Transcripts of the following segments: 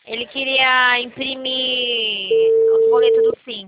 Ele queria imprimir os boletos do Sim.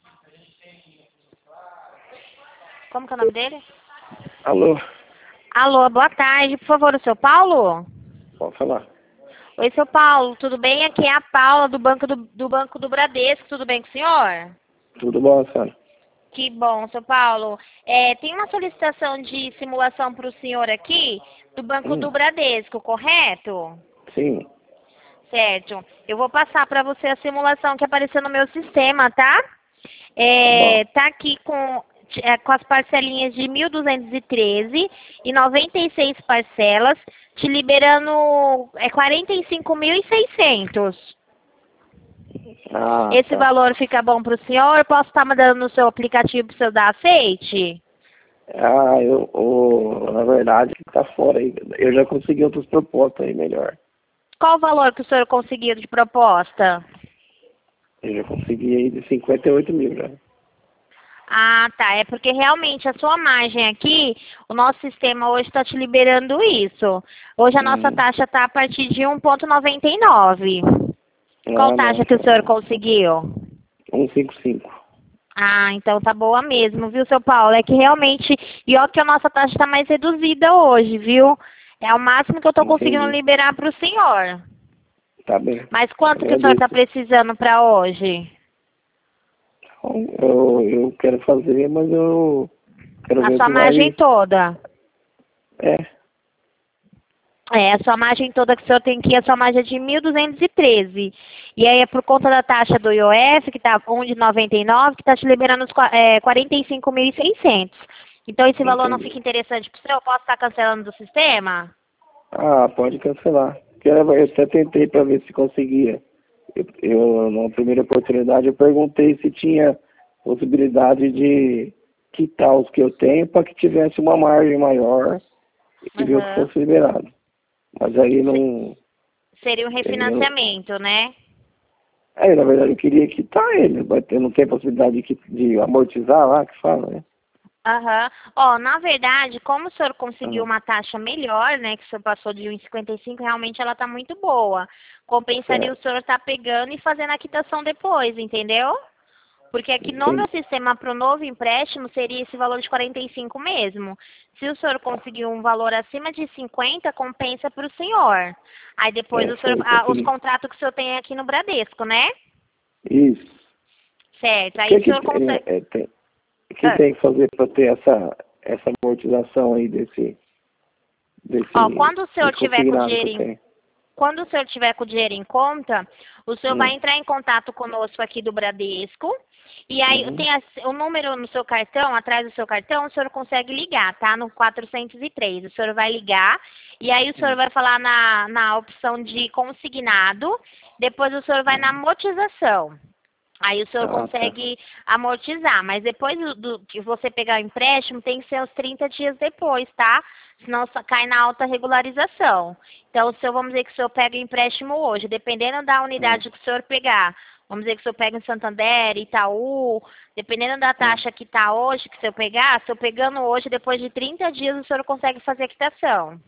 Como que é o nome dele? Alô, Alô, boa tarde. Por favor, o seu Paulo? pode falar. Oi, seu Paulo, tudo bem? Aqui é a Paula do Banco do Bradesco. Tudo bem com o senhor? Tudo bom, senhora? Que bom, seu Paulo. Tem uma solicitação de simulação para o senhor aqui do Banco do Bradesco, correto? Sim, Certo. Eu vou passar para você a simulação que apareceu no meu sistema, tá? tá bom. Tá aqui com as parcelinhas de 1.213 e 96 parcelas, te liberando 45.600. Ah, Esse tá. valor fica bom para o senhor? Posso estar mandando no seu aplicativo para o senhor dar aceite? Ah, na verdade, tá fora aí. Eu já consegui outras propostas aí melhor. Qual o valor que o senhor conseguiu de proposta? Eu já consegui aí de 58 mil já. Ah, tá. É porque realmente a sua margem aqui, o nosso sistema hoje está te liberando isso. Hoje a nossa taxa está a partir de 1,99. Qual Ah, não, taxa que o senhor conseguiu? 155. Ah, então tá boa mesmo, viu, seu Paulo? É que realmente, e ó que a nossa taxa está mais reduzida hoje, viu? É o máximo que eu tô conseguindo Entendi. liberar para o senhor. Tá bem. Mas quanto que o senhor está Agradeço. precisando para hoje? Então, eu quero fazer, mas eu quero A ver sua se margem vai. toda. É, A sua margem toda que o senhor tem aqui, a sua margem é de 1.213. E aí é por conta da taxa do IOF, que está 1,99, que está te liberando os 45.600. Então esse valor não fica entendi. interessante para o senhor? Eu posso estar cancelando do sistema? Ah, pode cancelar. Eu até tentei para ver se conseguia. Na primeira oportunidade, eu perguntei se tinha possibilidade de quitar os que eu tenho para que tivesse uma margem maior e ver o que Aham. fosse liberado. Mas aí não. Seria um Eu, refinanciamento, né? aí, na verdade, eu queria quitar ele, mas eu não tenho possibilidade de amortizar lá, que fala, né? Aham. Ó, na verdade, como o senhor conseguiu Ah, uma taxa melhor, né, que o senhor passou de 1,55, realmente ela tá muito boa. Compensaria o certo. senhor estar pegando e fazendo a quitação depois, entendeu? Porque aqui no meu Entendi. sistema para o novo empréstimo seria esse valor de 45 mesmo. Se o senhor conseguir um valor acima de 50, compensa para o senhor. Aí depois o senhor, Foi, os consegui. contratos que o senhor tem aqui no Bradesco, né? Isso. Certo. O Aí o que senhor consegue. o que tem que fazer para ter essa amortização aí Ó, quando o senhor desse tiver com o consignado que dinheiro eu tenho? quando o senhor tiver com o dinheiro em conta, o senhor vai Hum, entrar em contato conosco aqui do Bradesco. E aí uhum, tem o número no seu cartão, atrás do seu cartão, o senhor consegue ligar, tá? No 403. O senhor vai ligar e aí o senhor vai falar na opção de consignado. Depois o senhor vai na uhum. motização. Aí o senhor Ah, tá. consegue amortizar, mas depois que você pegar o empréstimo, tem que ser uns 30 dias depois, tá? Senão só cai na alta regularização. Então, se eu, vamos dizer que o senhor pega o empréstimo hoje, dependendo da Hum, unidade que o senhor pegar, vamos dizer que o senhor pega em Santander, Itaú, dependendo da hum. taxa que está hoje, que o senhor pegar, se eu pegando hoje, depois de 30 dias, o senhor consegue fazer a quitação.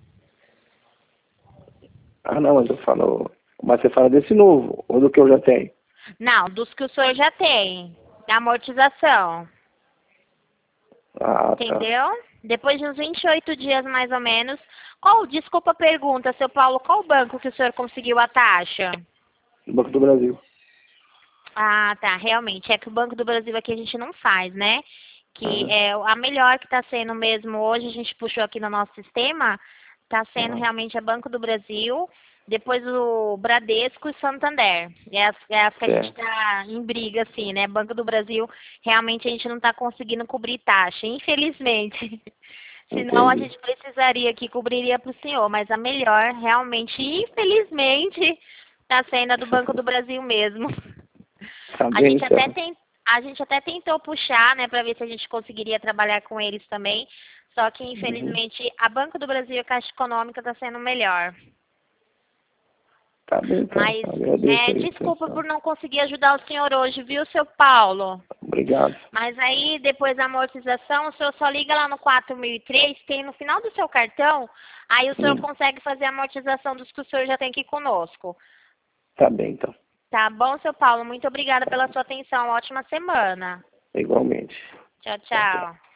Ah, não, mas eu falo. Mas você fala desse novo, ou do que eu já tenho? Não, dos que o senhor já tem, da amortização. Ah, tá. Entendeu? Depois de uns 28 dias, mais ou menos. Desculpa a pergunta, seu Paulo, qual banco que o senhor conseguiu a taxa? Do Banco do Brasil. Ah, tá, realmente. É que o Banco do Brasil aqui a gente não faz, né? Que Ah, é a melhor que está sendo mesmo hoje, a gente puxou aqui no nosso sistema, está sendo ah, realmente a Banco do Brasil, depois o Bradesco e Santander. É as que a gente certo. está em briga, assim, né? Banco do Brasil, realmente a gente não está conseguindo cobrir taxa, infelizmente. Senão a Entendi. gente precisaria que cobriria para o senhor, mas a melhor, realmente, infelizmente, está sendo a do Banco do Brasil mesmo. Tá A bem, gente até então. tem, a gente até tentou puxar, né, para ver se a gente conseguiria trabalhar com eles também. Só que, Uhum. infelizmente, a Banco do Brasil e a Caixa Econômica está sendo melhor. Tá bem, então. Mas, Agradeço aí a desculpa atenção. por não conseguir ajudar o senhor hoje, viu, seu Paulo? Obrigado. Mas aí, depois da amortização, o senhor só liga lá no 4003, tem no final do seu cartão, aí o senhor Hum, consegue fazer a amortização dos que o senhor já tem aqui conosco. Tá bem, então. Tá bom, seu Paulo. Muito obrigada pela sua atenção. Ótima semana. Igualmente. Tchau, Tchau, tchau. tchau.